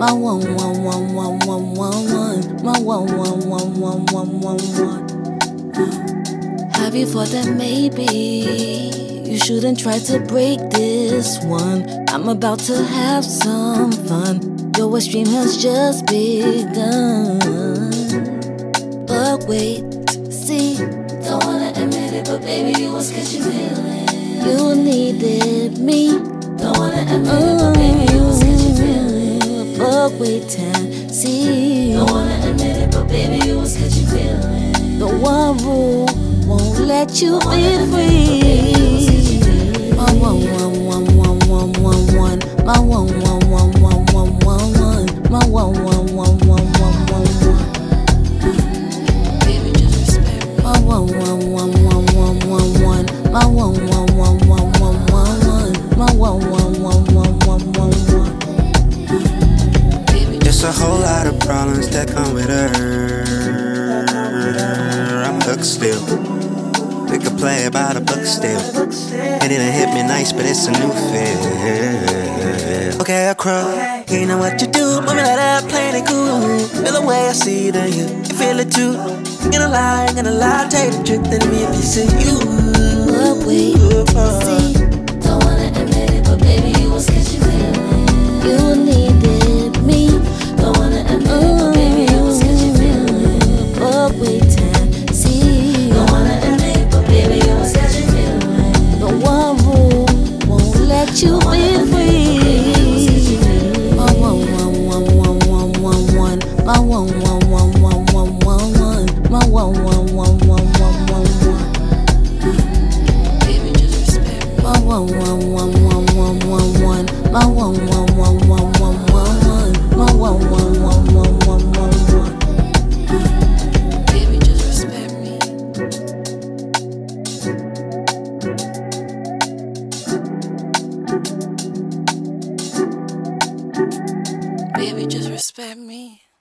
my one, one, one, one, one, one, one, my one, one, one, one, one, one, one. Have you thought that maybe you shouldn't try to break this one? I'm about to have some fun. Your wet dream has just begun. But wait, see, don't wanna admit it, but baby, you was catching feelings. You needed me. Don't wanna admit it, but baby, you was catching feelings. But wait and see. Don't wanna admit it, but baby, you was catching feelings. The one rule won't let you be free. My one, one, one, one, one, one, one. My one, one, one, one, one, one, one. My one, one, one, one, one, one, one. Baby, just respect me. My one, one, one, one, one, one, one. My one, one, one, one, one, one, one. My one, one, one, one, one, one, one. It's a whole lot of problems that come with her. I'm hooked still. We could play by the book still. It didn't hit me nice, but it's a new feel. Okay, I crawl. You know what you do. Move me like that, playing it cool. Feel the way I see it in you. You feel it too. Ain't gonna lie, tell you the truth. Then me a piece of you. But wait, see, don't wanna admit it, but baby, you was catching feelings. You needed me. Don't wanna admit it, but baby, you was catching feelings. But wait and see. Don't wanna admit it, but baby, you was catching feelings. The one rule won't let you be free. My one, one, one, one, one, one, one. My one, one, one, one, one, one, one. My one, one, one, one, one, one, one. My one, one, one, one, one, one, one. My one, one, one, one, one, one, one. My one, one, one, one, one, one, one. Baby, just respect me. Baby, just respect me.